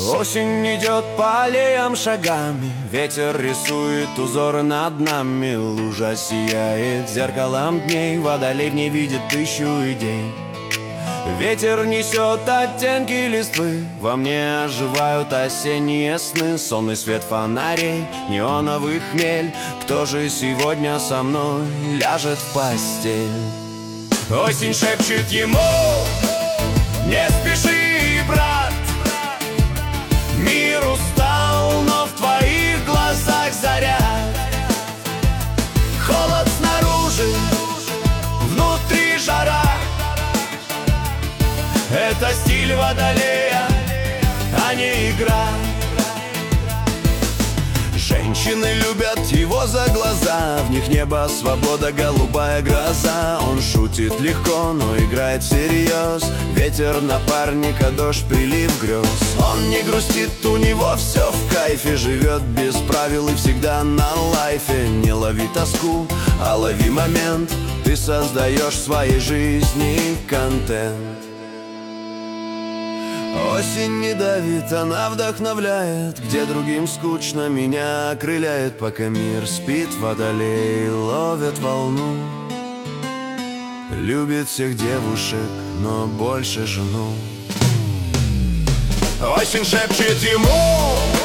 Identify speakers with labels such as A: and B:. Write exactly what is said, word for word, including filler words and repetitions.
A: Осень идет по аллеям шагами, ветер рисует узоры над нами. Лужа сияет зеркалом дней, водолей в ней видит тысячу идей. Ветер несет оттенки листвы, во мне оживают осенние сны. Сонный свет фонарей, неоновый хмель. Кто же сегодня со мной ляжет в постель? Осень шепчет ему: не спеши, брат, мир устал, но в твоих глазах заря. Холод снаружи, внутри жара. Это стиль водолея, а не игра. Женщины любят его за глаза, в них небо, свобода, голубая гроза. Он шутит легко, но играет всерьез. Ветер напарника, дождь, прилив грез. Он не грустит, у него все в кайфе. Живет без правил и всегда на лайфе. Не лови тоску, а лови момент. Ты создаешь в своей жизни контент. Осень не давит, она вдохновляет. Где другим скучно, меня окрыляет. Пока мир спит, водолей ловит волну. Любит всех девушек, но больше жену. Осень шепчет ему: